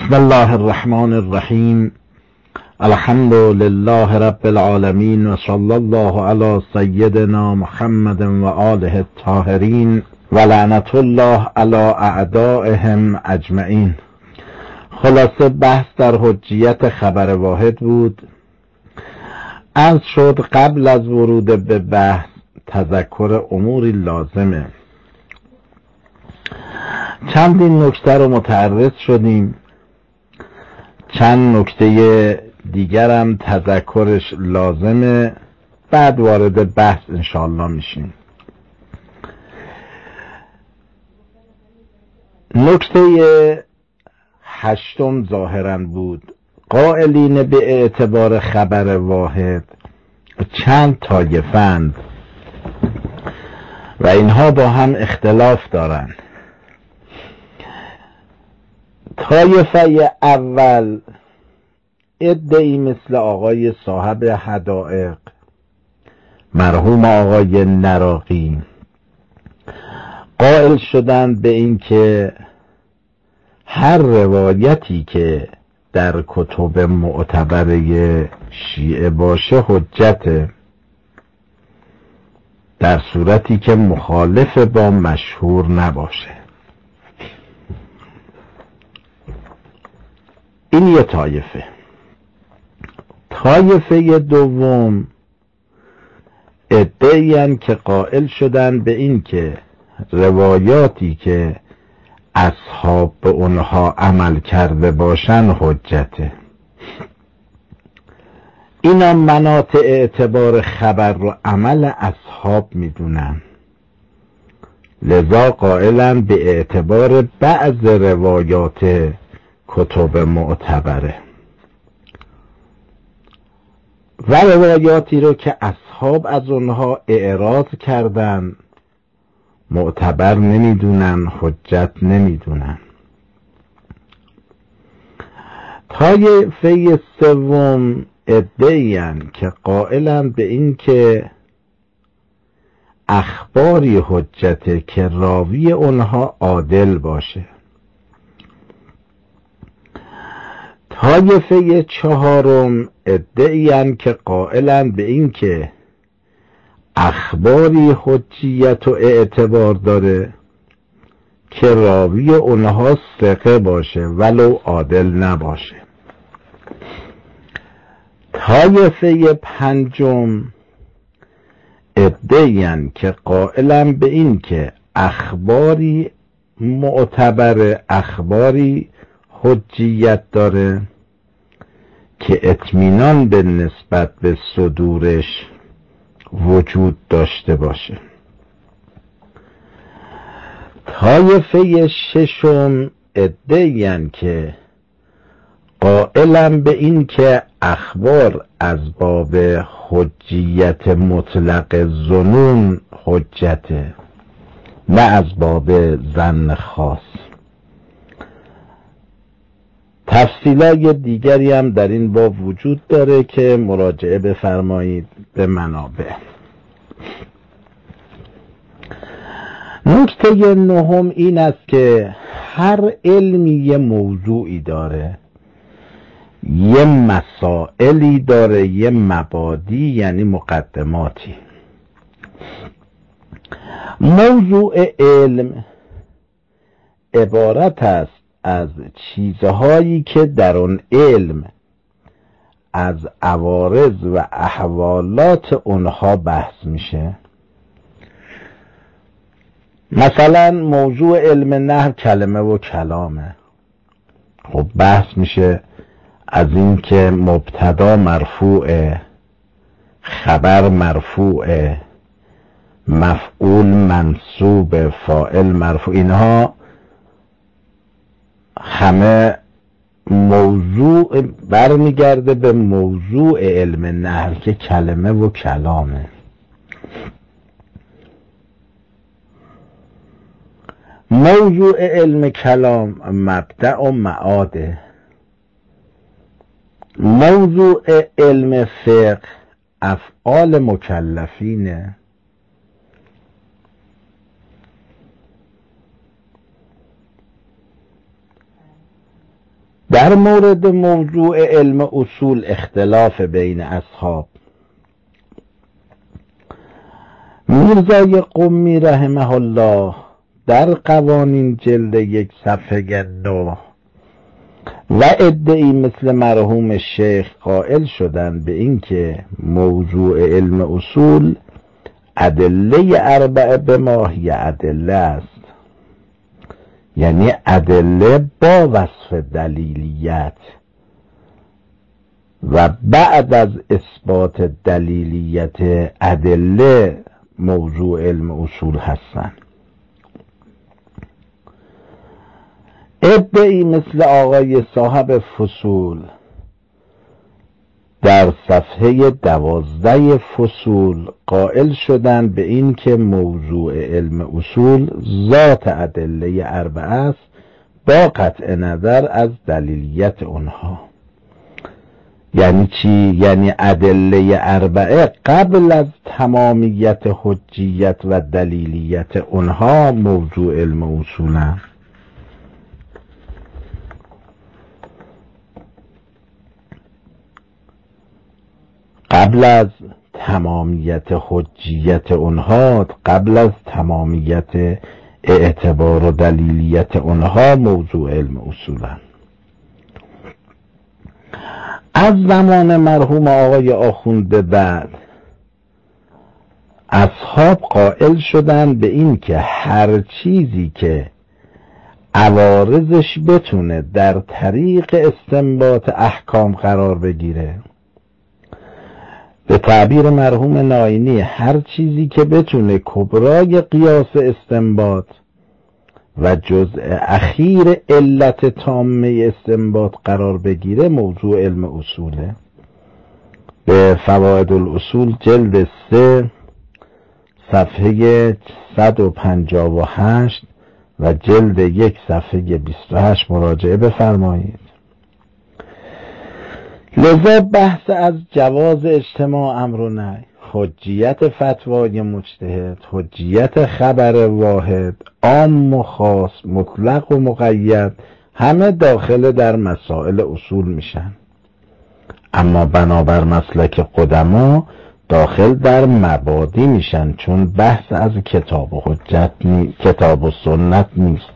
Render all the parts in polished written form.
بسم الله الرحمن الرحیم. الحمد لله رب العالمین و صلی الله علی سیدنا محمد و آله الطاهرین و لعنت الله علی اعدائهم اجمعین. خلاصه بحث در حجیت خبر واحد بود. عرض شد قبل از ورود به بحث تذکر اموری لازمه. چندین نکته رو متعرض شدیم، چند نکته دیگرم تذکرش لازمه، بعد وارد بحث انشاءالله میشیم. نکته هشتم ظاهرا بود. قائلین به اعتبار خبر واحد چند طایفند و اینها با هم اختلاف دارند. طایفه اول ادعی مثل آقای صاحب حدائق مرحوم آقای نراقی قائل شدند به این که هر روایتی که در کتب معتبره شیعه باشه حجته، در صورتی که مخالف با مشهور نباشه. این یه طایفه. طایفه دوم ادعیان که قائل شدن به این که روایاتی که اصحاب به اونها عمل کرده باشن حجته. اینا مناط اعتبار خبر رو عمل اصحاب میدونن، لذا قائلن به اعتبار بعض روایات کتب معتبره و روایاتی رو که اصحاب از اونها اعراض کردن معتبر نمیدونن، حجت نمیدونن. طایفه سوم ادعیان که قائلن به این که اخباری حجته که راوی اونها عادل باشه. طایفه چهارم ادعیان که قائلن به این که اخباری حجیت و اعتبار داره که راوی اونها ثقه باشه ولو عادل نباشه. طایفه پنجم ادعیان که قائلن به این که اخباری معتبر، اخباری حجیت داره که اطمینان به نسبت به صدورش وجود داشته باشه. طایفه ششم ادعیان که قائلن به این که اخبار از باب حجیت مطلق ظنون حجته، نه از باب ظن خاص. تفصیلات دیگری هم در این باب وجود داره که مراجعه بفرمایید به منابع. نکته نهم این است که هر علمی یه موضوعی داره، یه مسائلی داره، یه مبادی یعنی مقدماتی. موضوع علم عبارت است از چیزهایی که در اون علم از عوارض و احوالات اونها بحث میشه. مثلا موضوع علم نحو کلمه و کلامه. خب بحث میشه از این که مبتدا مرفوعه، خبر مرفوعه، مفعول منصوب، فاعل مرفوع. اینها همه موضوع برمیگرده به موضوع علم نحو که کلمه و کلامه. موضوع علم کلام مبدأ و معاده. موضوع علم فقه افعال مکلفینه. در مورد موضوع علم اصول اختلاف بین اصحاب. میرزای قمی رحمه الله در قوانین جلد 1 صفحه 9 و عده‌ای مثل مرحوم شیخ قائل شدند به اینکه موضوع علم اصول ادله اربعه به ماهی ادله است، یعنی ادله با وصف دلیلیت و بعد از اثبات دلیلیت ادله موضوع علم اصول هستند. عده‌ای مثل آقای صاحب فصول در صفحه 12 فصول قائل شدند به این که موضوع علم اصول ذات ادله اربعه است با قطع نظر از دلیلیت اونها. یعنی چی؟ یعنی ادله اربعه قبل از تمامیت حجیت و دلیلیت اونها موضوع علم اصولند. قبل از تمامیت حجیت اونها، قبل از تمامیت اعتبار و دلیلیت اونها موضوع علم اصولند. از زمان مرحوم آقای آخوند به بعد اصحاب قائل شدند به این که هر چیزی که عوارضش بتونه در طریق استنباط احکام قرار بگیره، به تعبیر مرحوم ناینی هر چیزی که بتونه کبرای قیاس استنباط و جزء اخیر علت تامه استنباط قرار بگیره موضوع علم اصوله. به فوائد الاصول جلد 3 صفحه 158 و جلد 1 صفحه 28 مراجعه بفرمایید. لذا بحث از جواز اجتماع امر و نهی، حجیت فتوای مجتهد، حجیت خبر واحد، عام و خاص، مطلق و مقید، همه داخل در مسائل اصول میشن. اما بنابر مسلک قدما داخل در مبادی میشن، چون بحث از کتاب و حجت کتاب و سنت نیست.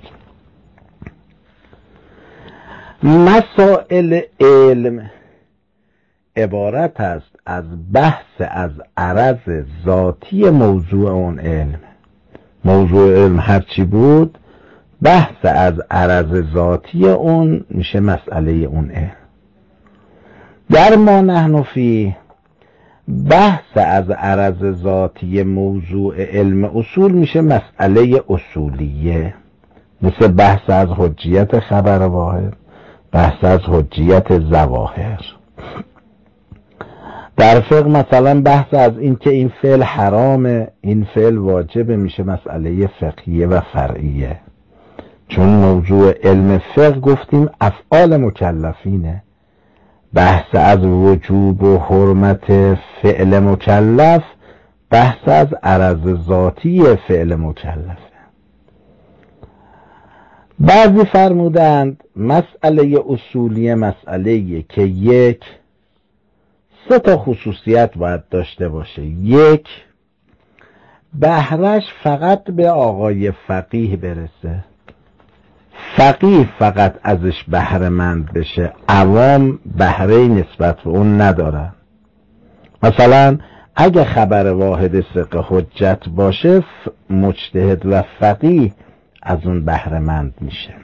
مسائل علم عبارت است از بحث از عرض ذاتی موضوع اون علم. موضوع علم هرچی بود، بحث از عرض ذاتی اون میشه مسئله اون علم. در ما نحن فی بحث از عرض ذاتی موضوع علم اصول میشه مسئله اصولیه، مثل بحث از حجیت خبر واحد، بحث از حجیت ظواهر. در فقه مثلا بحث از این که این فعل حرامه، این فعل واجبه، میشه مسئله فقهیه و فرعیه، چون موضوع علم فقه گفتیم افعال مکلفینه. بحث از وجوب و حرمت فعل مکلف بحث از عرض ذاتی فعل مکلفه. بعضی فرمودند مسئله اصولی مسئله که یک 3 تا خصوصیت باید داشته باشه. 1 بهره‌اش فقط به آقای فقیه برسه، فقیه فقط ازش بهره مند بشه، عوام بهره نسبت به اون ندارن. مثلا اگه خبر واحد ثقه حجت باشه، مجتهد و فقیه از اون بهره مند میشه.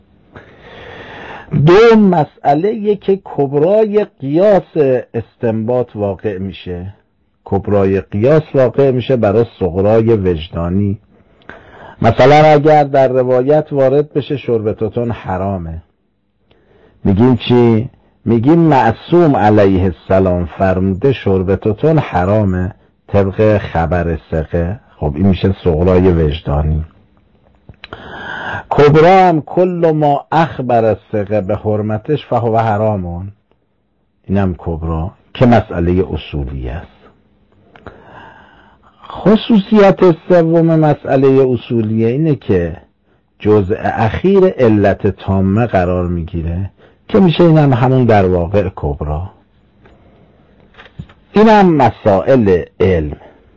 2 مسئله که کبرای قیاس استنباط واقع میشه، کبرای قیاس واقع میشه برای صغرای وجدانی. مثلا اگر در روایت وارد بشه شربتتون حرامه، میگیم چی؟ میگیم معصوم علیه السلام فرموده شربتتون حرامه طبق خبر ثقه. خب این میشه صغرای وجدانی. کبرا هم کل ما اخبر الثقه به حرمتش فهو حرامون، اینم کبرا که مسئله اصولی است. خصوصیت سوم مسئله اصولیه اینه که جزء اخیر علت تامه قرار میگیره، که میشه اینم همون در واقع کبرا. اینم مسائل علم.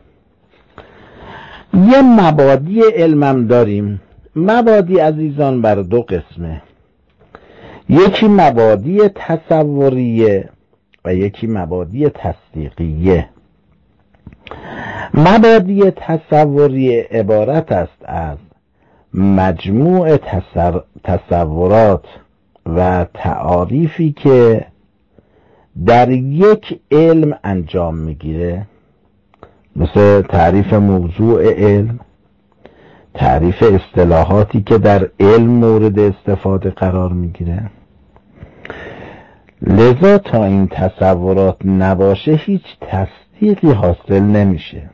یه مبادی علمم داریم. مبادی عزیزان بر دو قسمه، یکی مبادی تصوریه و یکی مبادی تصدیقیه. مبادی تصوری عبارت است از مجموع تصورات و تعاریفی که در یک علم انجام میگیره، مثل تعریف موضوع علم، تعریف اصطلاحاتی که در علم مورد استفاده قرار میگیره. لذا تا این تصورات نباشه هیچ تصدیقی حاصل نمیشه.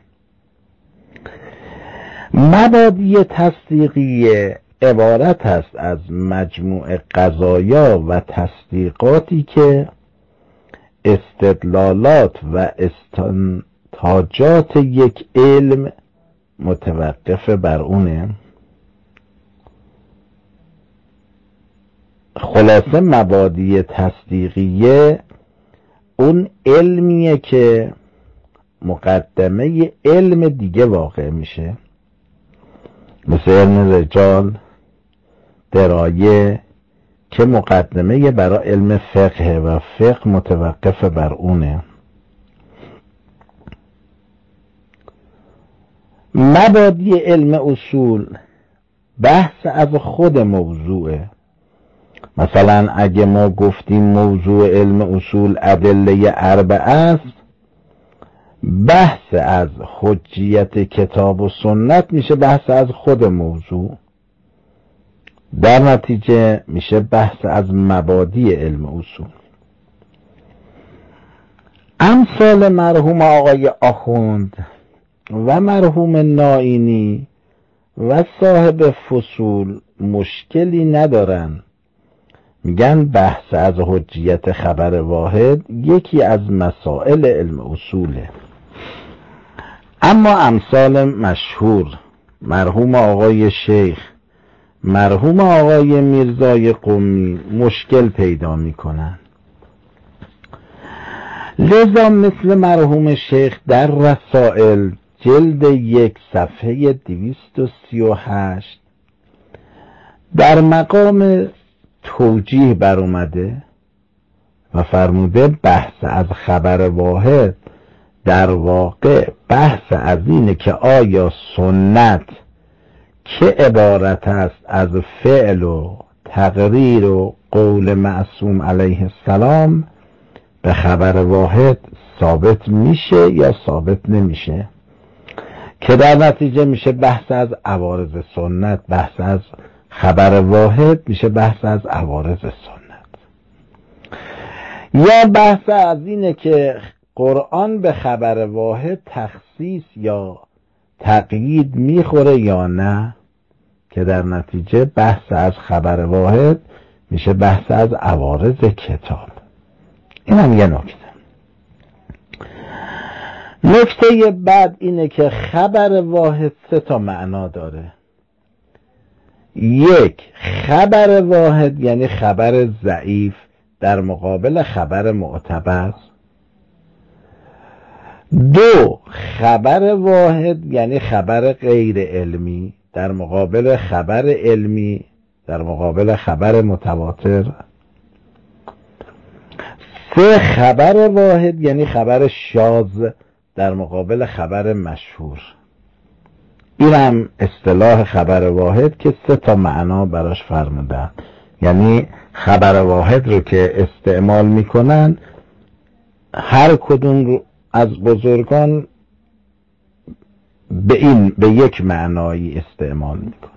مبادی تصدیقی عبارت است از مجموع قضایا و تصدیقاتی که استدلالات و استنتاجات یک علم متوقف بر اونه. خلاصه مبادی تصدیقیه اون علمیه که مقدمه علم دیگه واقع میشه، مثل علم رجال، درایه که مقدمه برای علم فقه و فقه متوقف بر اونه. مبادی علم اصول بحث از خود موضوعه. مثلا اگه ما گفتیم موضوع علم اصول ادله اربعه است، بحث از حجیت کتاب و سنت میشه بحث از خود موضوع، در نتیجه میشه بحث از مبادی علم اصول. امثال مرحوم آقای آخوند و مرحوم نائینی و صاحب فصول مشکلی ندارن، میگن بحث از حجیت خبر واحد یکی از مسائل علم اصوله. اما امثال مشهور مرحوم آقای شیخ، مرحوم آقای میرزای قمی مشکل پیدا میکنن. لذا مثل مرحوم شیخ در رسائل جلد 1 صفحه 238 در مقام توجیه بر اومده و فرموده بحث از خبر واحد در واقع بحث از اینه که آیا سنت که عبارت است از فعل و تقریر و قول معصوم علیه السلام به خبر واحد ثابت میشه یا ثابت نمیشه، که در نتیجه میشه بحث از عوارض سنت. بحث از خبر واحد میشه بحث از عوارض سنت. یا بحث از اینه که قرآن به خبر واحد تخصیص یا تقیید میخوره یا نه، که در نتیجه بحث از خبر واحد میشه بحث از عوارض کتاب. این هم یه نکته. نکته بعد اینه که خبر واحد 3 معنا داره. 1 خبر واحد یعنی خبر ضعیف در مقابل خبر معتبر. 2 خبر واحد یعنی خبر غیر علمی در مقابل خبر علمی در مقابل خبر متواتر. 3 خبر واحد یعنی خبر شاذ در مقابل خبر مشهور. این هم اصطلاح خبر واحد که 3 معنا براش فرمودن. یعنی خبر واحد رو که استعمال میکنن هر کدوم رو از بزرگان به یک معنایی استعمال میکنن.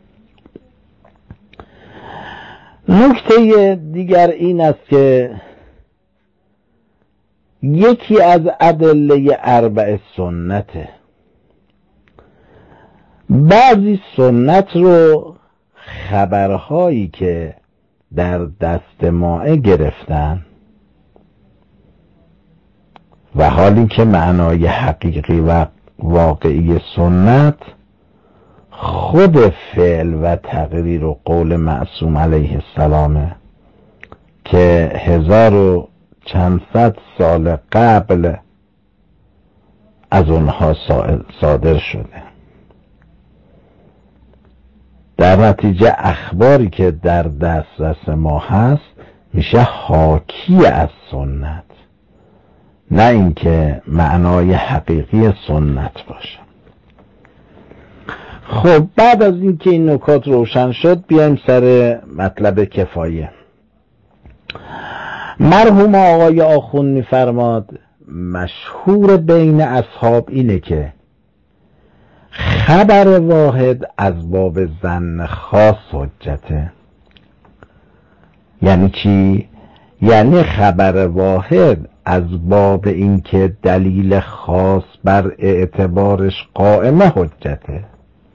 نکته دیگر این است که یکی از ادله 4 سنته. بعضی سنت رو خبرهایی که در دست مائه گرفتن و حالی که معنای حقیقی و واقعی سنت خود فعل و تقریر و قول معصوم علیه السلامه، که 1400 سال قبل از اونها صادر شده. در نتیجه اخباری که در دسترس ما هست میشه حاکی از سنت، نه اینکه معنای حقیقی سنت باشه. خب بعد از اینکه این نکات روشن شد بیایم سر مطلب کفایه. مرحوم آقای آخوند میفرماد مشهور بین اصحاب اینه که خبر واحد از باب ظن خاص حجته. یعنی چی؟ یعنی خبر واحد از باب اینکه دلیل خاص بر اعتبارش قائمه حجته.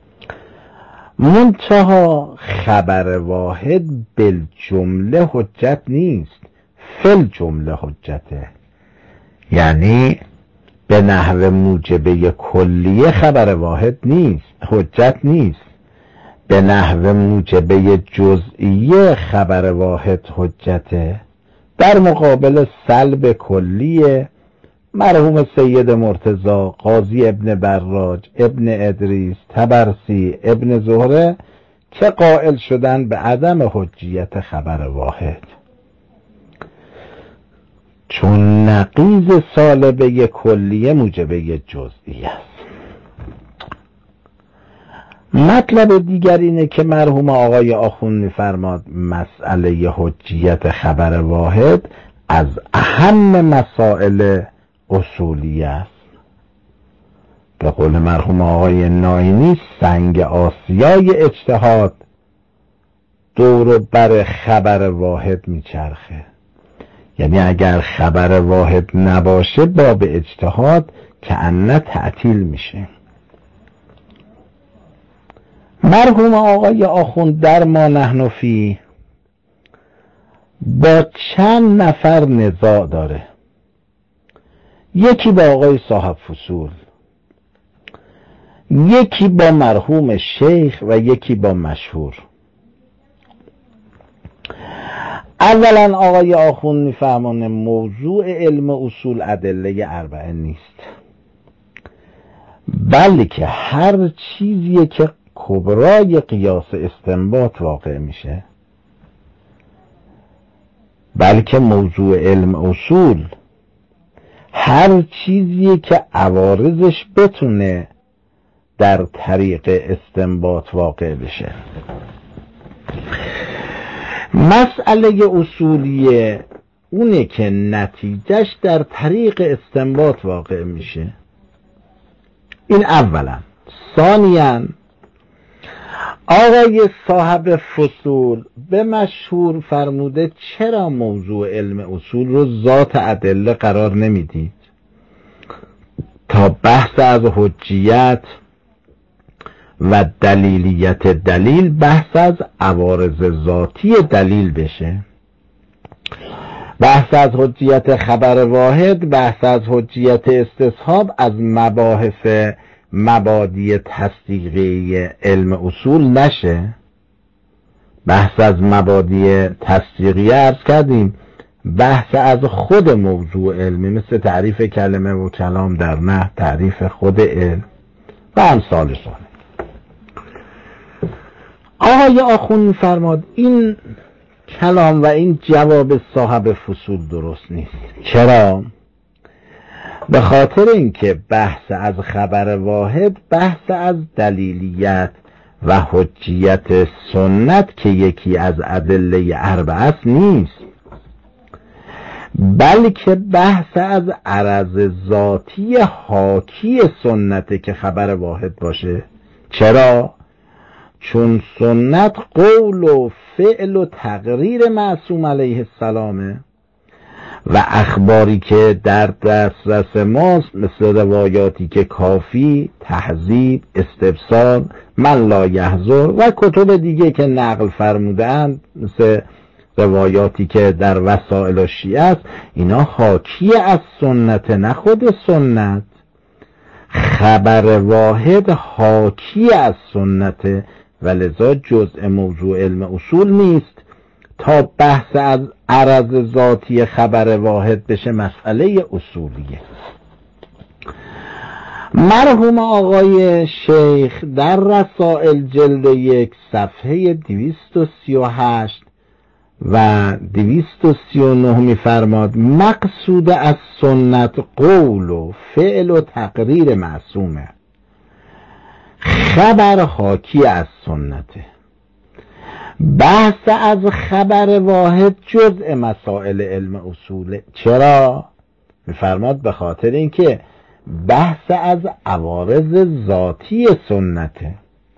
منتها خبر واحد بالجمله حجت نیست، فل جمله حجته. یعنی به نحو موجبه کلیه خبر واحد نیست، حجت نیست. به نحو موجبه جزئیه خبر واحد حجته. در مقابل سلب کلیه مرحوم سید مرتضی، قاضی ابن براج، ابن ادریس، طبرسی، ابن زهره که قائل شدن به عدم حجیت خبر واحد، چون نقیض سالبه کلیه موجبه جزئی است. مطلب دیگر اینه که مرحوم آقای آخوند می‌فرماد مسئله حجیت خبر واحد از اهم مسائل اصولی است. به قول مرحوم آقای ناینی سنگ آسیای اجتهاد دور و بر خبر واحد میچرخه. یعنی اگر خبر واحد نباشه باب اجتهاد کأنه تعطیل میشه. مرحوم آقای آخوند در ما نحن فی با چند نفر نزاع داره. یکی با آقای صاحب فصول، یکی با مرحوم شیخ و یکی با مشهور. اولا آقای آخوند میفهمونه موضوع علم اصول ادله اربعه نیست، بلکه هر چیزی که کبرای قیاس استنباط واقع میشه، بلکه موضوع علم اصول هر چیزی که عوارضش بتونه در طریق استنباط واقع بشه. مسئله اصولیه اونه که نتیجهش در طریق استنباط واقع میشه. این اولا. ثانیاً آقای صاحب فصول به مشهور فرموده چرا موضوع علم اصول رو ذات ادله قرار نمیدید تا بحث از حجیت و دلیلیت دلیل بحث از عوارض ذاتی دلیل بشه. بحث از حجیت خبر واحد، بحث از حجیت استصحاب از مباحث مبادی تصدیقی علم اصول نشه. بحث از مبادی تصدیقی عرض کردیم بحث از خود موضوع علمی، مثل تعریف کلمه و کلام در نحو، تعریف خود علم و امثال ذالک. آقای آخوند فرماد این کلام و این جواب صاحب فصول درست نیست. چرا؟ به خاطر اینکه بحث از خبر واحد بحث از دلیلیت و حجیت سنت که یکی از ادله اربعه است نیست، بلکه بحث از عرض ذاتی حاکی سنت که خبر واحد باشه. چرا؟ چون سنت قول و فعل و تقریر معصوم علیه السلامه و اخباری که در دسترس ماست مثل روایاتی که کافی، تهذیب، استبصار، من لا یحضر و کتب دیگه که نقل فرمودند مثل روایاتی که در وسائل شیعه است، اینا حاکی از سنت نه خود سنت. خبر واحد حاکی از سنت و لذا جزء موضوع علم اصول نیست تا بحث از عرض ذاتی خبر واحد بشه مسئله اصولیه. مرحوم آقای شیخ در رسائل جلد 1 صفحه 238 و 239 می‌فرماد مقصود از سنت قول و فعل و تقریر معصومه، خبر حاکی از سنته. بحث از خبر واحد جزء مسائل علم اصوله. چرا؟ می‌فرماد به خاطر اینکه بحث از عوارض ذاتی سنته.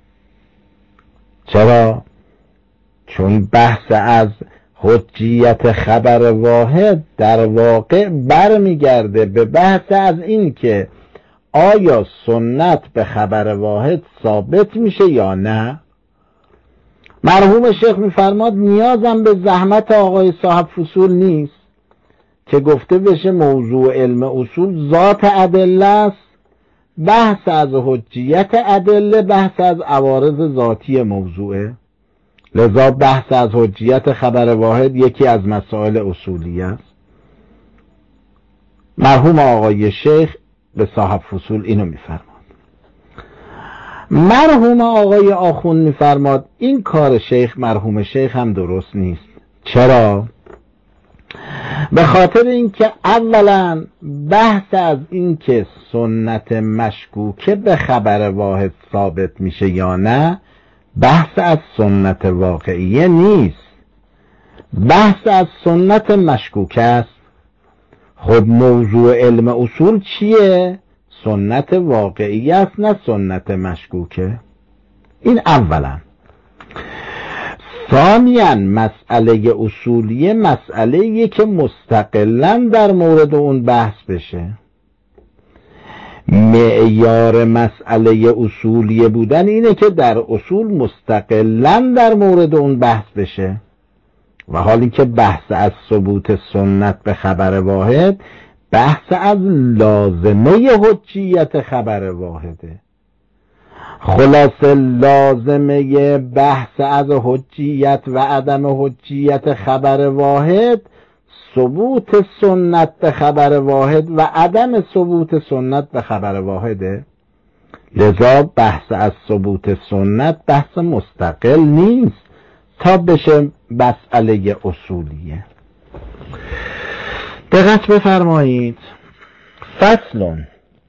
چرا؟ چون بحث از حجیت خبر واحد در واقع برمیگرده به بحث از این که آیا سنت به خبر واحد ثابت میشه یا نه. مرحوم شیخ میفرماد نیازم به زحمت آقای صاحب فصول نیست که گفته بشه موضوع علم اصول ذات ادله است، بحث از حجیت ادله بحث از عوارض ذاتی موضوعه، لذا بحث از حجیت خبر واحد یکی از مسائل اصولی است. مرحوم آقای شیخ به صاحب فصول اینو میفرماد. مرحوم آقای آخوند میفرماد این کار شیخ مرحوم شیخ هم درست نیست. چرا؟ به خاطر اینکه اولا بحث از اینکه سنت مشکوکه به خبر واحد ثابت میشه یا نه بحث از سنت واقعیه نیست، بحث از سنت مشکوکه است. خب موضوع علم اصول چیه؟ سنت واقعیه است نه سنت مشکوکه. این اولا. ثانیاً مسئله اصولیه مسئله‌ایه که مستقلاً در مورد اون بحث بشه. معیار مسئله اصولیه بودن اینه که در اصول مستقلاً در مورد اون بحث بشه، و حالی که بحث از ثبوت سنت به خبر واحد بحث از لازمه حجیت خبر واحده. خلاصه لازمه بحث از حجیت و عدم حجیت خبر واحد ثبوت سنت به خبر واحد و عدم ثبوت سنت به خبر واحده. لذا بحث از ثبوت سنت بحث مستقل نیست تا بشه مسئله اصولیه. دقت بفرمایید. فصل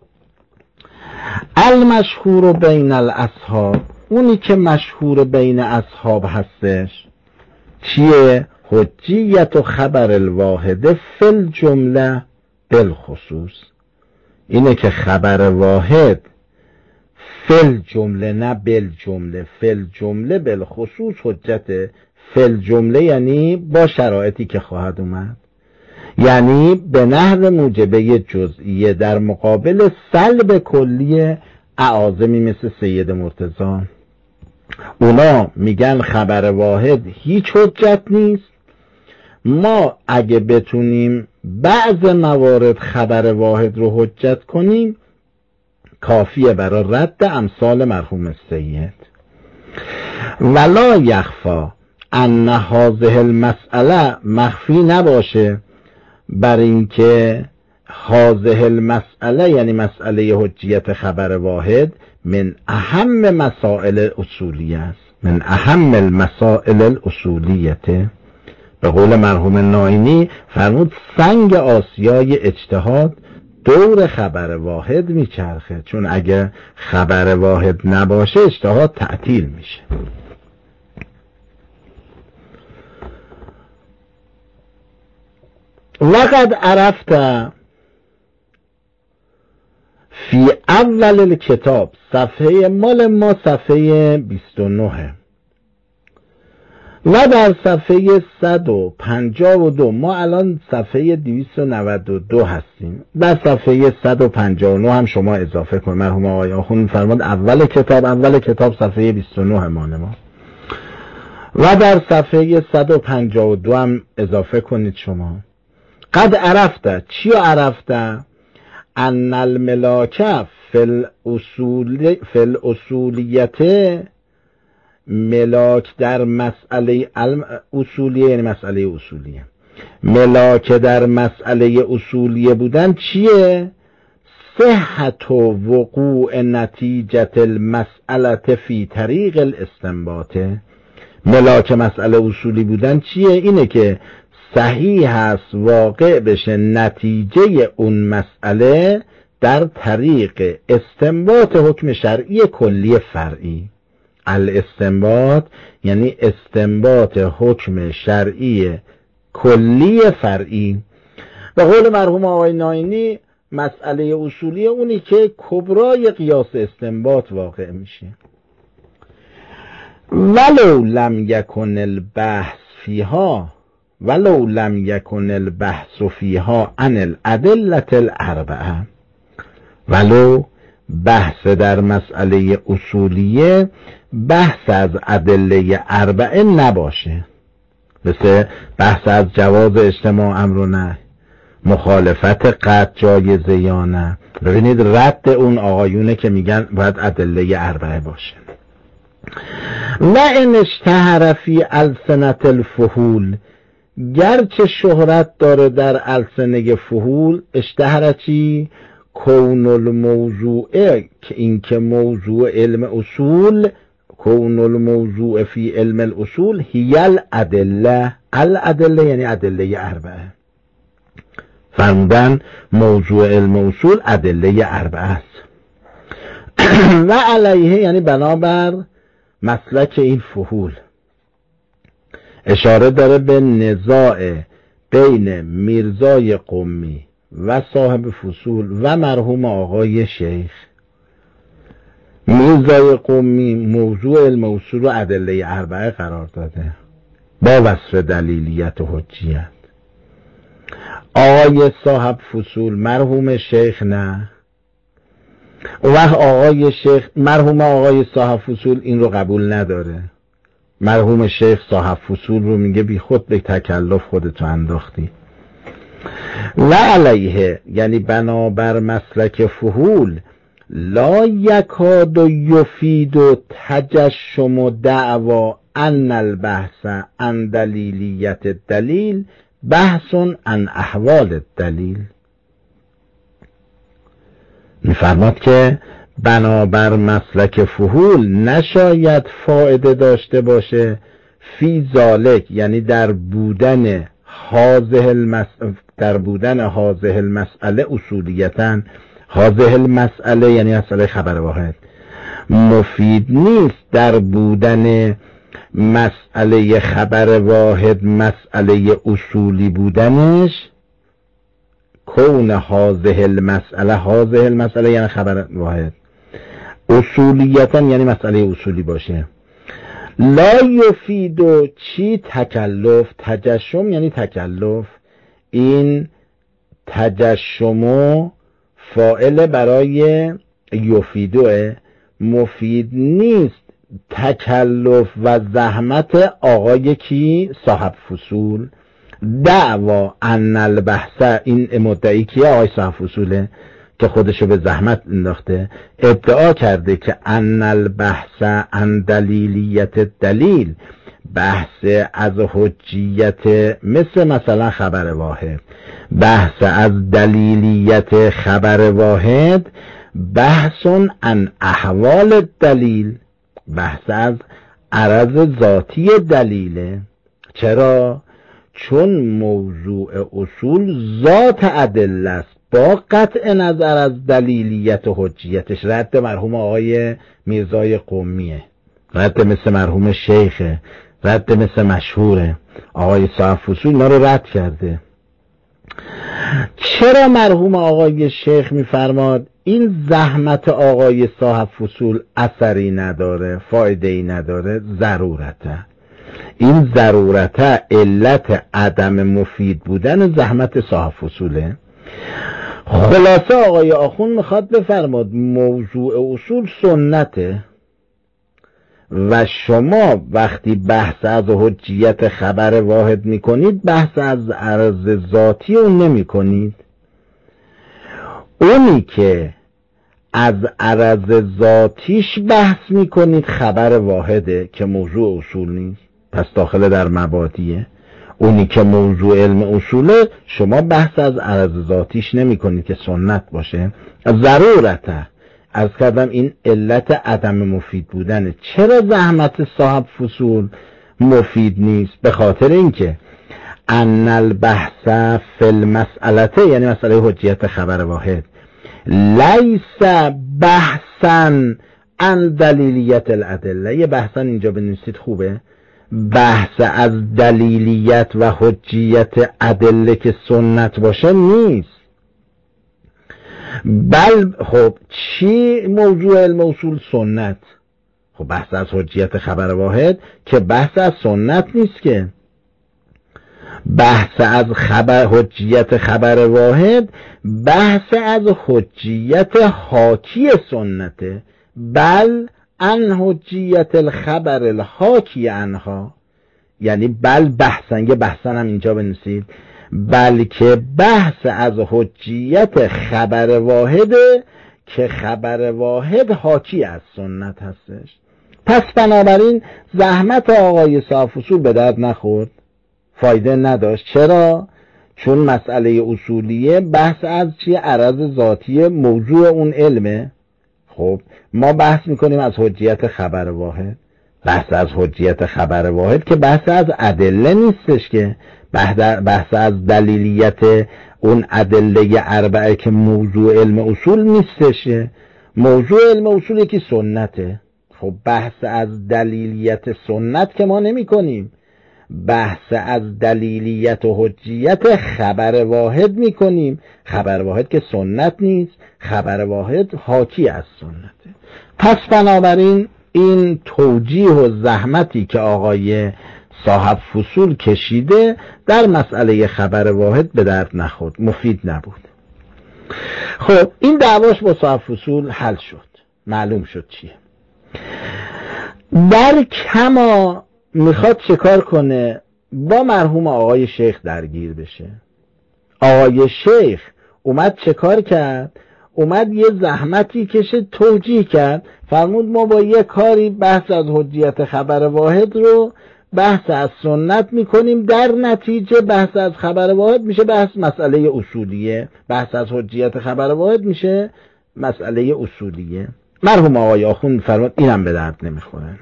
المشهور بین الاصحاب، اونی که مشهور بین اصحاب هستش چیه؟ حجیت و خبر الواحد فی الجمله بالخصوص. اینه که خبر واحد فی الجمله نه بالجمله، فی الجمله بالخصوص حجته. فی الجمله یعنی با شرایطی که خواهد اومد، یعنی به نحو موجبه جزئیه در مقابل سلب کلی اعاظمی مثل سید مرتضی. اونا میگن خبر واحد هیچ حجت نیست. ما اگه بتونیم بعض موارد خبر واحد رو حجت کنیم کافیه برای رد امثال مرحوم سید. ولا یخفا ان هذه المسئله، مخفی نباشه بر اینکه هذه المسئله یعنی مسئله حجیت خبر واحد من اهم مسائل اصولیه است، من اهم المسائل الاصولیته. به قول مرحوم ناینی فرمود سنگ آسیای اجتهاد دور خبر واحد میچرخه، چون اگه خبر واحد نباشه اجتهاد تعطیل میشه. لقد عرفت فی اول الکتاب، صفحه مال ما صفحه 29 و در صفحه 152 ما الان صفحه 292 هستیم. در صفحه 159 هم شما اضافه کنید. مرحوم آقای آخوند فرمود اول کتاب صفحه 29 مال ما، و در صفحه 152 هم اضافه کنید شما. قد عرفته، چی عرفته؟ ان الملاکه فی الاصولیت ملاک در مسئله اصولیه یعنی مسئله اصولیه. ملاک در مسئله اصولیه بودن چیه؟ صحت و وقوع نتیجة المسئله فی طریق الاستنباط. ملاک مسئله اصولی بودن چیه؟ اینه که صحیح هست واقع بشه نتیجه اون مسئله در طریق استنباط حکم شرعی کلی فرعی. الاستنباط یعنی استنباط حکم شرعی کلی فرعی. به قول مرحوم آقای ناینی مسئله اصولی اونی که کبرای قیاس استنباط واقع میشه. ولو لم یکن البحث فیها عن الادله الاربعه. ولو بحث در مسئله اصولیه بحث از ادله اربعه نباشه، مثل بحث از جواز اجتماع امر و نهی، مخالفت قطع جایزه یا نه. ببینید رد اون آقایونه که میگن باید ادله اربعه باشه. و ان اشتهر فی السنة الفحول، گرچه شهرت داره در السنه فحول. اشتهر چی؟ کون الموضوع، که این که موضوع علم اصول، کون الموضوع فی علم الاصول هی الادله. الادله یعنی ادله اربعه. فرمودن موضوع علم اصول ادله اربعه است. و علیه یعنی بنابر مسلک این فحول. اشاره داره به نزاع بین میرزای قمی و صاحب فصول و مرحوم آقای شیخ. میرزای قمی موضوع علم اصول و ادله اربعه قرار داده با وصف دلیلیت و حجیت. آقای صاحب فصول مرحوم شیخ نه. و آقای شیخ مرحوم آقای صاحب فصول این رو قبول نداره. مرحوم شیخ صاحب فصول رو میگه بی خود به تکلف خودتو انداختی. و علیه یعنی بنابر مسلک فحول لا یکاد یفید تجشم دعوا ان البحث عن دلیلیت الدلیل بحث عن احوال الدلیل. میفرماد که بنابر مسلک فحول نشاید فایده داشته باشه فی ذالک یعنی در بودن هذه المسئله اصولیتاً. هذه المسئله یعنی مسئله خبر واحد. مفید نیست در بودن مسئله خبر واحد مسئله اصولی بودنش. کون هذه المسئله یعنی خبر واحد، اصولیتا یعنی مسئله اصولی باشه. لا یفید چی؟ تکلف. تجشم یعنی تکلف. این تجشم فاعل برای یفیدوه. مفید نیست تکلف و زحمت آقای کی؟ صاحب فصول. دعوا ان البحث، این مدعی کیه؟ آقای صاحب فصوله که خودشو به زحمت انداخته. ادعا کرده که ان البحث عن دلیلیت الدلیل، بحث از حجیت مثلا خبر واحد، بحث از دلیلیت خبر واحد، بحث عن احوال الدلیل، بحث از عرض ذاتی دلیله. چرا؟ چون موضوع اصول ذات ادله است با قطع نظر از دلیلیت و حجیتش. رد مرحوم آقای میرزای قمیه، رد مثل مرحوم شیخه، رد مثل مشهوره. آقای صاحب فصول ما رو رد کرده. چرا مرحوم آقای شیخ میفرماد این زحمت آقای صاحب فصول اثری نداره، فایده‌ای نداره؟ ضرورته. این ضرورته علت عدم مفید بودن زحمت صاحب فصوله. خلاصه آقای آخوند میخواد بفرماد موضوع اصول سنته و شما وقتی بحث از حجیت خبر واحد میکنید بحث از عرض ذاتی اون نمی کنید. اونی که از عرض ذاتیش بحث میکنید خبر واحده که موضوع اصول نیست، پس داخل در مبادیه. اونی که موضوع علم اصوله شما بحث از عرض ذاتیش نمی کنید که سنت باشه. ضرورته از کردم این علت عدم مفید بودنه. چرا زحمت صاحب فصول مفید نیست؟ به خاطر اینکه ان البحث فی المسئلته، یعنی مسئله حجیت خبر واحد، لیس بحثا عن دلیلیت الادله. یه بحثا اینجا بنویسید خوبه، بحث از دلیلیت و حجیت ادله که سنت باشه نیست. خب چی موضوع علم اصول؟ سنت. خب بحث از حجیت خبر واحد که بحث از سنت نیست که. بحث از حجیت خبر واحد بحث از حجیت حاکی سنته، بل ان حجیت الخبر الحاکی عنها، یعنی بل بحثن، یه بحثن هم اینجا بنویسید، بلکه بحث از حجیت خبر واحده که خبر واحد حاکی از سنت هستش. پس بنابراین زحمت آقای صاحب فصول به درد نخورد، فایده نداشت. چرا؟ چون مسئله اصولیه بحث از چیه؟ عرض ذاتی موضوع اون علمه. خب ما بحث میکنیم از حجیت خبر واحد، بحث از حجیت خبر واحد که بحث از ادله نیستش که، بحث از دلیلیت اون ادله اربعه که موضوع علم اصول نیستش. موضوع علم اصول یکی سنته. خب بحث از دلیلیت سنت که ما نمی کنیم، بحث از دلیلیت و حجیت خبر واحد می کنیم. خبر واحد که سنت نیست، خبر واحد حاکی از سنته. پس بنابراین این توجیه و زحمتی که آقای صاحب فصول کشیده در مسئله خبر واحد به درد نخورد، مفید نبود. خب این دعواش با صاحب فصول حل شد، معلوم شد چیه. در کما میخواد چه کار کنه؟ با مرحوم آقای شیخ درگیر بشه. آقای شیخ اومد چه کار کرد؟ اومد یه زحمتی کشه، توجیه کرد، فرمود ما با یه کاری بحث از حجیت خبر واحد رو بحث از سنت میکنیم، در نتیجه بحث از خبر واحد میشه بحث مسئله اصولیه، بحث از حجیت خبر واحد میشه مسئله اصولیه. مرحوم آقای آخوند فرمود اینم به درد نمیخوره.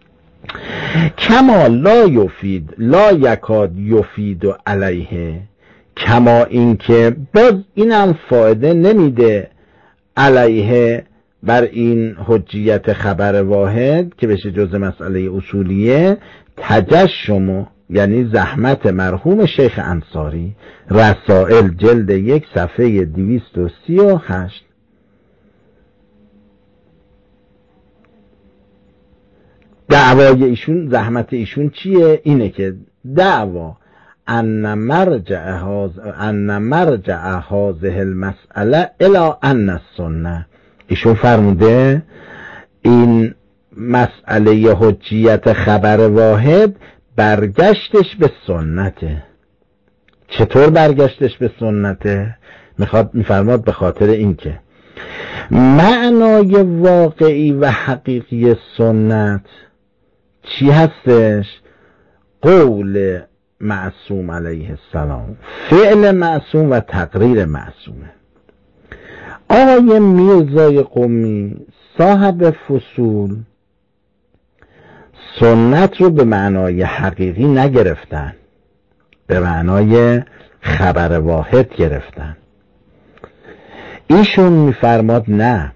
کما لا یفید لا یکاد یفید علیه، کما این که باز اینم فایده نمیده علیه بر این حجیت خبر واحد که بشه جزء مسئله اصولیه، تجشم، یعنی زحمت مرحوم شیخ انصاری، رسائل جلد 1 صفحه 238. دعوای ایشون، زحمت ایشون چیه؟ اینه که دعوا ان مرجع هذه المسئله الى ان السنه. ایشون فرموده این مسئله حجیت خبر واحد برگشتش به سنته. چطور برگشتش به سنته؟ میفرماد به خاطر اینکه معنای واقعی و حقیقی سنت چی هستش؟ قول معصوم علیه السلام، فعل معصوم و تقریر معصومه. آقای میرزای قمی صاحب فصول سنت رو به معنای حقیقی نگرفتن، به معنای خبر واحد گرفتن. ایشون میفرماد نه،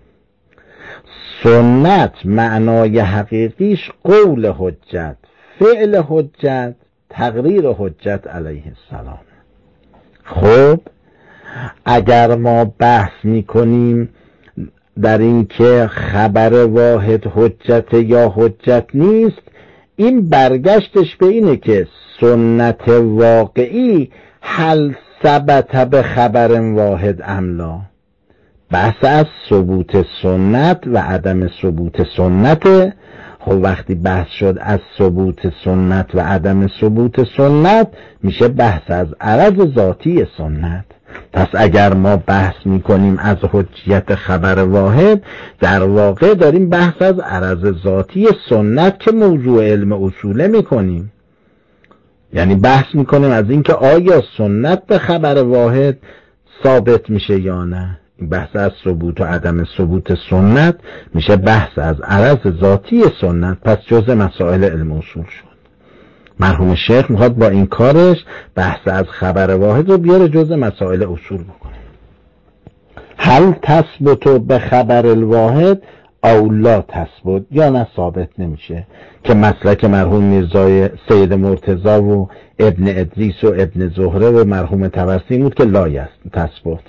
سنت معنای حقیقیش قول حجت، فعل حجت، تقریر حجت علیه السلام. خب اگر ما بحث میکنیم در این که خبر واحد حجت یا حجت نیست، این برگشتش به اینه که سنت واقعی هل ثبت به خبر واحد املا. بحث از ثبوت سنت و عدم ثبوت سنت. خب وقتی بحث شد از ثبوت سنت و عدم ثبوت سنت، میشه بحث از عرض ذاتی سنت. پس اگر ما بحث میکنیم از حجیت خبر واحد، در واقع داریم بحث از عرض ذاتی سنت که موضوع علم اصوله میکنیم. یعنی بحث میکنیم از اینکه آیا سنت به خبر واحد ثابت میشه یا نه. این بحث از ثبوت و عدم ثبوت سنت میشه بحث از عرض ذاتی سنت، پس جزء مسائل علم اصول شد. مرحوم شیخ میخواد با این کارش بحث از خبر واحد رو بیاره جزء مسائل اصول بکنه. هل تثبت به خبر الواحد او لا تثبت، یا نه ثابت نمیشه، که مسلک مرحوم میرزای سید مرتضی و ابن ادریس و ابن زهره و مرحوم طبرسی بود که لا تثبت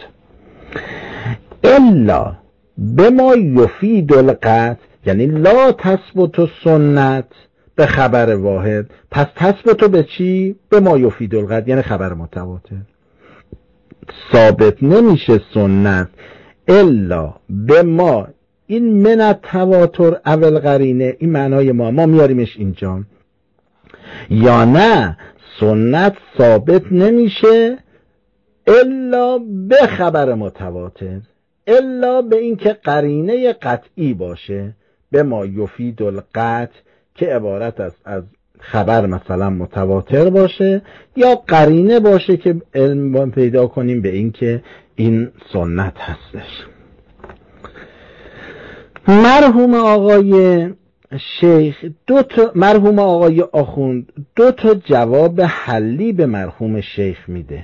الا بما یفید القطع، یعنی لا تثبت سنت به خبر واحد، پس تثبت به چی؟ به ما یفید القطع، یعنی خبر متواتر. ثابت نمیشه سنت الا به ما، این من التواتر اول قرینه، این معنای ما میاریمش اینجا، یا نه سنت ثابت نمیشه الا به خبر متواتر، الا به این که قرینه قطعی باشه، به ما یفید القطع، که عبارت است از خبر مثلا متواتر باشه، یا قرینه باشه که علم پیدا کنیم به این که این سنت هستش. مرحوم آقای شیخ مرحوم آقای آخوند دو تا جواب حلی به مرحوم شیخ میده.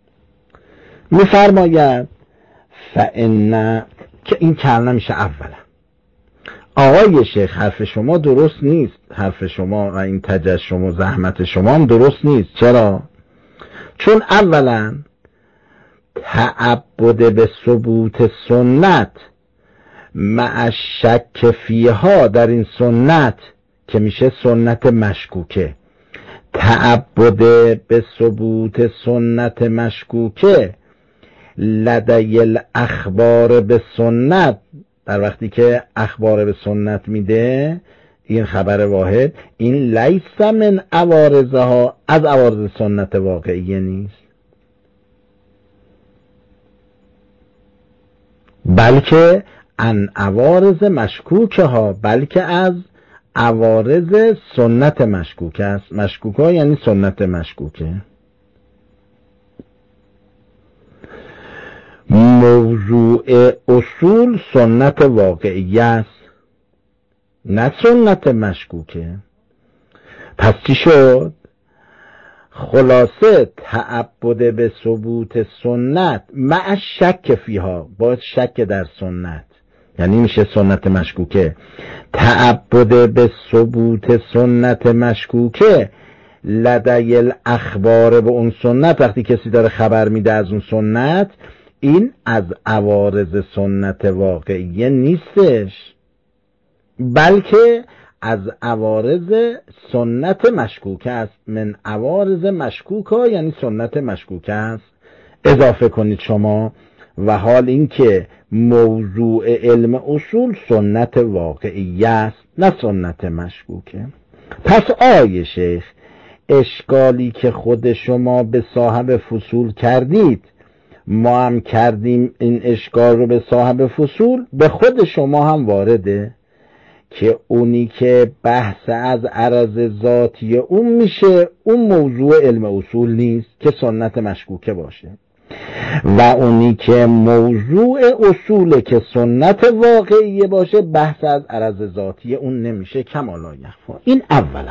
میفرماید فإن، که این کلمه میشه اولا. آقای شیخ حرف شما درست نیست، حرف شما و این تجشم و زحمت شما هم درست نیست. چرا؟ چون اولا تعبد به ثبوت سنت مع شک فیها، در این سنت که میشه سنت مشکوکه، تعبد به ثبوت سنت مشکوکه لدی الاخبار به سنت، در وقتی که اخبار به سنت میده این خبر واحد، این لیس من عوارضها، از عوارض سنت واقعیه نیست، بلکه ان عوارض مشکوکه ها، بلکه از عوارض سنت مشکوکه است. مشکوکه ها یعنی سنت مشکوکه. موضوع اصول سنت واقعی است، نه سنت مشکوکه. پس چی شد؟ خلاصه تعبد به ثبوت سنت مع شک فیها، با شک در سنت، یعنی میشه سنت مشکوکه. تعبد به ثبوت سنت مشکوکه لدی الاخبار به اون سنت، وقتی کسی داره خبر میده از اون سنت، این از عوارض سنت واقعیه نیستش، بلکه از عوارض سنت مشکوکه است. من عوارض مشکوکه یعنی سنت مشکوکه است. اضافه کنید شما و حال این که موضوع علم اصول سنت واقعی است، نه سنت مشکوکه. پس آیه شیخ، اشکالی که خود شما به صاحب فصول کردید ما هم کردیم، این اشکال رو به صاحب فصول، به خود شما هم وارده، که اونی که بحث از عرض ذاتی اون میشه، اون موضوع علم اصول نیست که سنت مشکوکه باشه، و اونی که موضوع اصوله که سنت واقعیه باشه، بحث از عرض ذاتی اون نمیشه. کما لا یخفی. این اولا.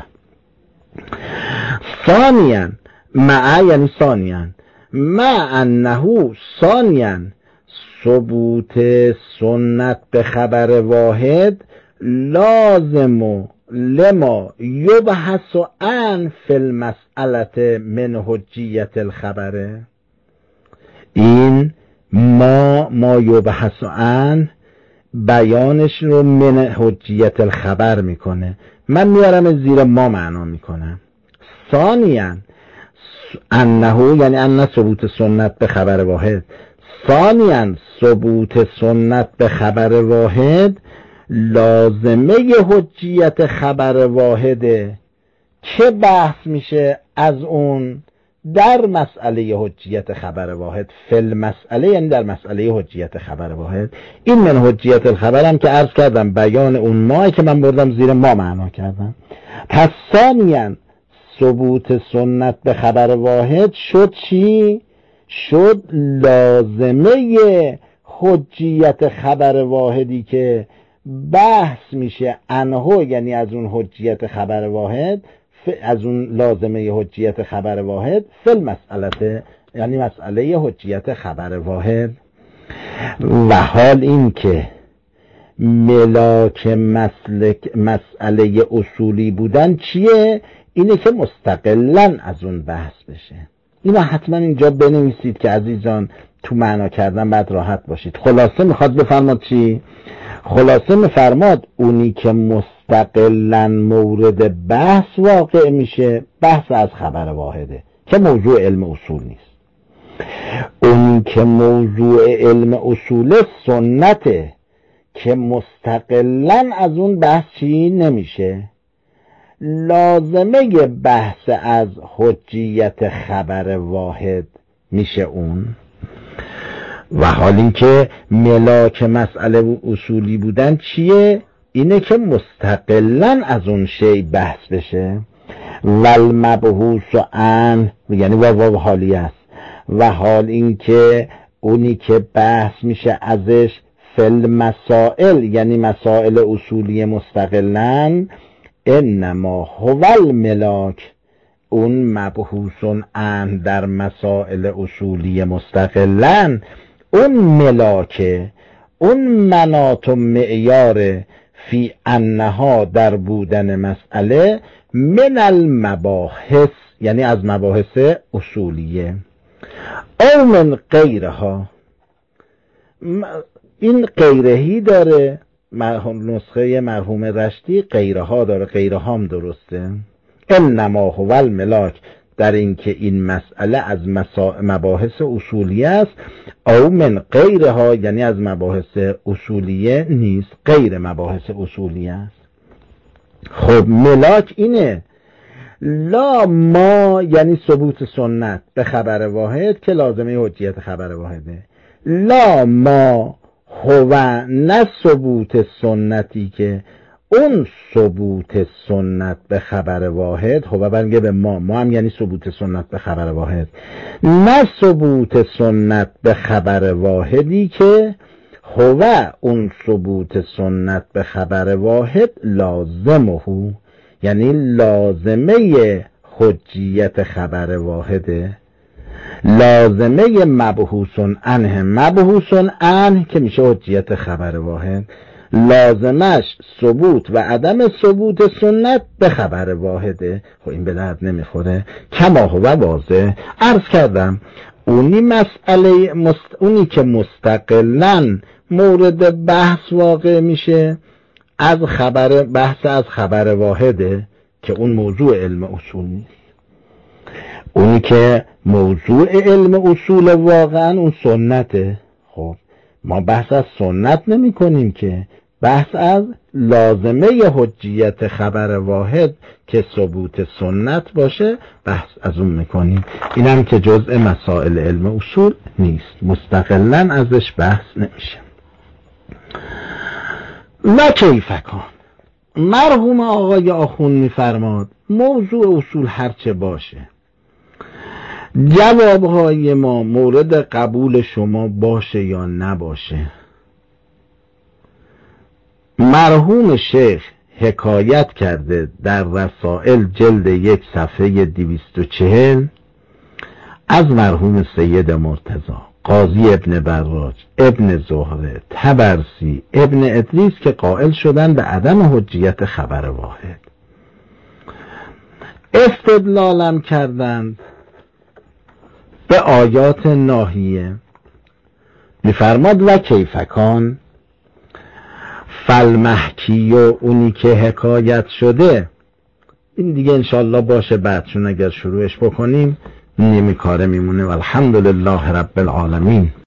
ثانیاً یعنی ثانیاً مع انه ثانیاً ثبوت سنت به خبر واحد لازم لما یبحث عن فی المسئله من حجیت الخبره. این ما یبحث عن بیانش رو من حجیت الخبر میکنه، من میارم زیر ما معنا میکنم. ثانیاً انه یعنی ان ثبوت سنت به خبر واحد، ثانیاً ثبوت سنت به خبر واحد لازمه حجیت خبر واحده. چه بحث میشه از اون؟ در مسئله حجیت خبر واحد، فل مسئله یعنی در مسئله حجیت خبر واحد. این من حجیت الخبر هم که عرض کردم بیان اون ماه که من بردم زیر ما معنا کردم. پس ثانیاً ثبوت سنت به خبر واحد شد چی؟ شد لازمه حجیت خبر واحدی که بحث میشه عنه، یعنی از اون حجیت خبر واحد، از اون لازمه حجیت خبر واحد فل مسئله، یعنی مسئله حجیت خبر واحد. و حال این که ملاک مسئله اصولی بودن چیه؟ اینه که مستقلاً از اون بحث بشه. اینو حتما اینجا بنویسید که عزیزان تو معنا کردن بعد راحت باشید. خلاصه میخواد بفرماد چی؟ خلاصه میفرماد اونی که مستقلاً مورد بحث واقع میشه بحث از خبر واحده که موضوع علم اصول نیست. اونی که موضوع علم اصول سنته که مستقلاً از اون بحث چی نمیشه، لازمه بحث از حجیت خبر واحد میشه اون. و حال این که ملاک مسئله اصولی بودن چیه؟ اینه که مستقلاً از اون شی بحث بشه. والمبحوث عن یعنی واو حالی است. و حال این که اونی که بحث میشه ازش فل مسائل یعنی مسائل اصولی مستقلاً، انما هو الملاک، اون مبحوث عن در مسائل اصولی مستقلاً اون ملاکه، اون مناط و معیار فی انها در بودن مسئله من المباحث یعنی از مباحث اصولیه، او من غیرها. این غیرهی داره، نسخه مرحوم رشدی غیرها داره، غیرها هم درسته. انما هو الملاک در این که این مسئله از مباحث اصولیه است، او من غیرها یعنی از مباحث اصولیه نیست، غیر مباحث اصولیه است. خب ملاک اینه، لا ما یعنی ثبوت سنت به خبر واحد که لازمه حجیت خبر واحده، لا ما هو نه ثبوت سنتی که اون ثبوت سنت به خبر واحد، هو برگه به ما هم یعنی ثبوت سنت به خبر واحد، نه ثبوت سنت به خبر واحدی که هو اون ثبوت سنت به خبر واحد لازمه یعنی لازمه حجیت خبر واحده، لازمه مبحوث عنه، مبحوث عنه که میشه حجیت خبر واحد، لازمش ثبوت و عدم ثبوت سنت به خبر واحده. خب این به درد نمیخوره. کما هو واضح عرض کردم اونی که مستقلاً مورد بحث واقع میشه از بحث از خبر واحده که اون موضوع علم اصول نیست. اونی که موضوع علم اصول واقعا اون سنته. خب ما بحث از سنت نمی کنیم که، بحث از لازمه حجیت خبر واحد که ثبوت سنت باشه بحث از اون میکنیم. اینم که جزء مسائل علم اصول نیست، مستقلاً ازش بحث نمیشه. و کیفکان مرحوم آقای آخون میفرماد موضوع اصول هرچه باشه، جوابهای ما مورد قبول شما باشه یا نباشه، مرحوم شیخ حکایت کرده در رسائل جلد 1 صفحه 240 از مرحوم سید مرتضی، قاضی ابن براج، ابن زهره، طبرسی، ابن ادریس که قائل شدن به عدم حجیت خبر واحد. استدلالم کردند به آیات ناهیه. میفرماد و کیفکان فالمحکی و اونی که حکایت شده، این دیگه انشالله باشه بعد، چون اگر شروعش بکنیم نیمی کاره میمونه. والحمدلله رب العالمین.